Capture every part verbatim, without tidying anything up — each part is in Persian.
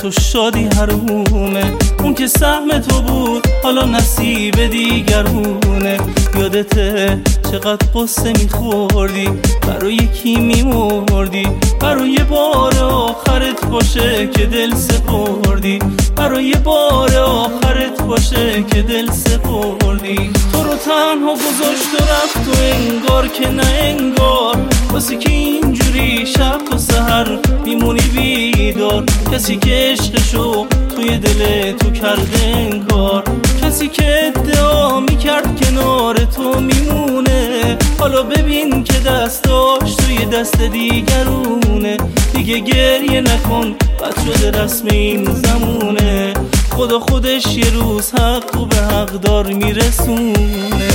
تو شادی حرومه. اون که سهم تو بود حالا نصیب دیگرونه. یادته چقدر قصه میخوردی، برای کی میمردی؟ برای بار آخرت باشه که دل سپردی، برای بار آخرت باشه که دل سپردی. تو رو تنها گذاشت و رفت و انگار که نه انگار، واسه که اینجوری شب تا سحر میمونی بیدار. کسی که عشقشو توی دل تو کرده انکار، کسی که ادعا میکرد کنار تو میمونه. حالا ببین که دستاش توی دست دیگرونه. دیگه گریه نکن، بد شده رسم این زمونه. خدا خودش یه روز حق تو به حقدار میرسونه.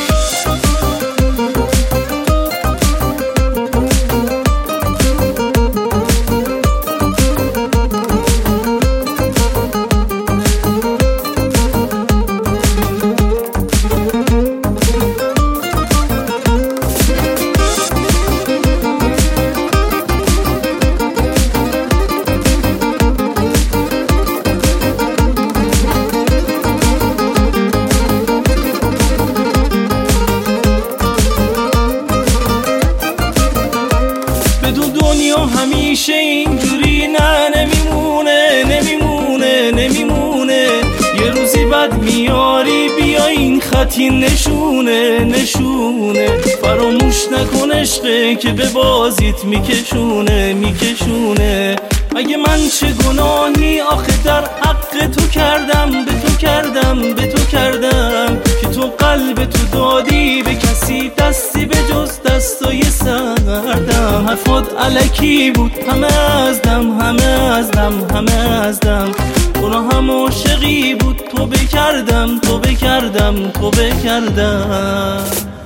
دنیا همیشه اینجوری نه نمیمونه نمیمونه نمیمونه. یه روزی بعد میاری بیا این خطی نشونه نشونه. فراموش نکن عشقه که به بازیت میکشونه میکشونه. مگه من چه گناهی آخه در حق تو کردم، به تو کردم به تو کردم که تو قلب تو دادی به کسی دستی به جز دستای سردم. حرفات الکی بود همه از دم همه از دم همه از دم. گناهم عاشقی بود تو بکردم تو بکردم تو بکردم.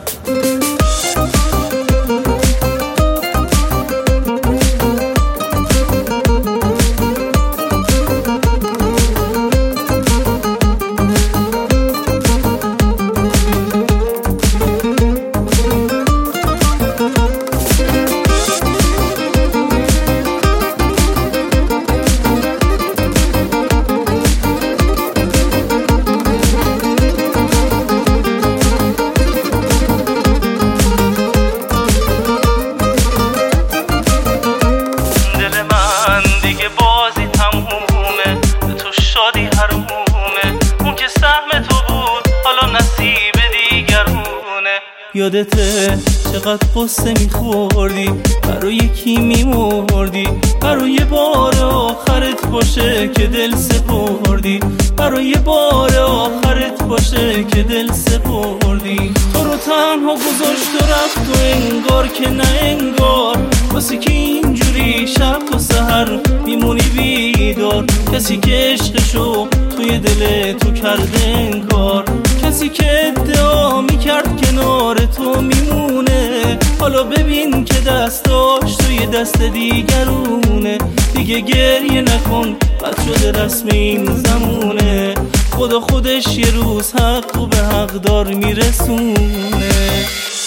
یادته چقدر قصه میخوردی، برای کی میمردی؟ برای بار آخرت باشه که دل سپردی، برای بار آخرت باشه که دل سپردی. تو رو تنها گذاشت و رفت و انگار که نه انگار، واسه که اینجوری شب تا سحر میمونی بیدار. کسی که عشقشو توی دل تو کرده انکار، کسی که ادعا میکرد کنار تو میمونه. حالا ببین که دستاش توی دست دیگرونه. دیگه گریه نکن، بد شده رسم این زمونه. خدا خودش یه روز حق تو به حقدار میرسونه.